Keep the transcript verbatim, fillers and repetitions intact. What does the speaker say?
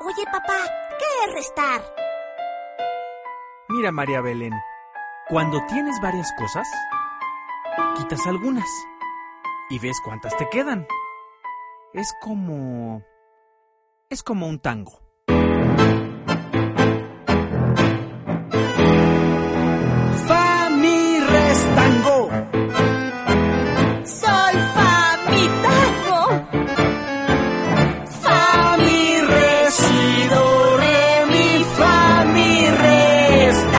Oye, papá, ¿qué es restar? Mira, María Belén, cuando tienes varias cosas, quitas algunas y ves cuántas te quedan. Es como... es como un tango.